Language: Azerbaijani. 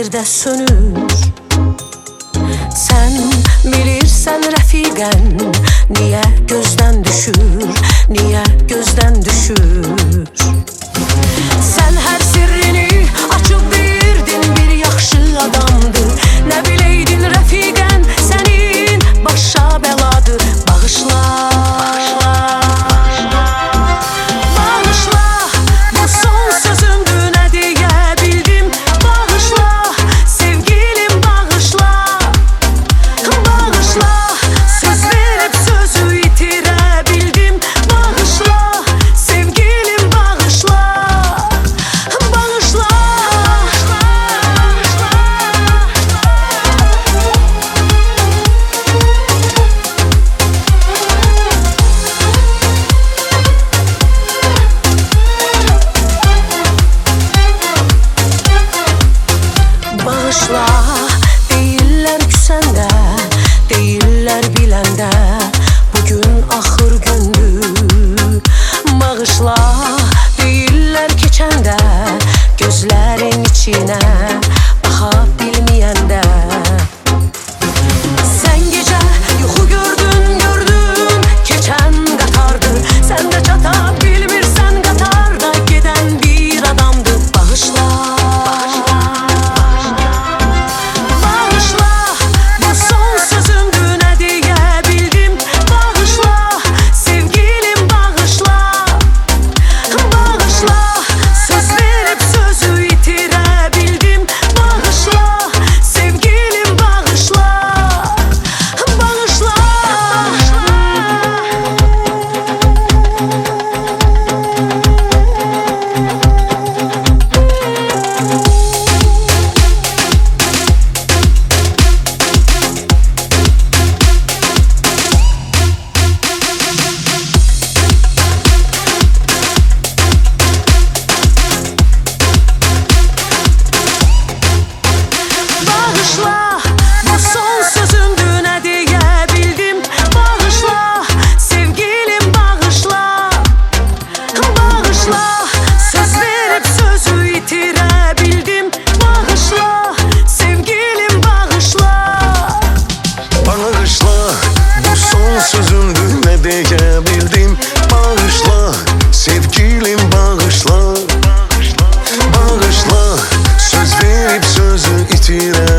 yerdə sönür. Sən bilirsən rəfiqən, niyə gözdən düşür, niyə gözdən düşür? Sən hər sirrini açıb deyirdin, bir yaxşı adamdır. Nə biləydin rəfiqən, sənin başa bəladır. Bağışla, bağışla, bu son sözümdür, nə deyə bildim. Bağışla, sevgilim, bağışla, bağışla, söz verib sözü itirə bildim. Bağışla, sevgilim, bağışla, bağışla. Bağışla, deyirlər küsəndə, deyirlər biləndə, bugün axır gündür. Bağışla, deyirlər keçəndə, gözlərin içinə baxa bilməyəndə. Sən gecə yuxu gördün, keçən qatardır. Sən də çata bilmirsən, qatarda gedən bir adamdır. Bağışla, bağışla, bu son sözümdür, nə deyə bildim. Bağışla, sevgilim, bağışla, bağışla, söz verib sözü itirə bildim. Bağışla, sevgilim, bağışla, bağışla. Bağışla, bu son sözümdür, nə deyə bildim. Bağışla, sevgilim, bağışla, bağışla, söz verib sözü itirə bildim. Bağışla, sevgilim, bağışla. Bağışla, bu son sözümdür, nə deyə bildim. Bağışla, sevgilim, bağışla, bağışla, söz verib sözü itirə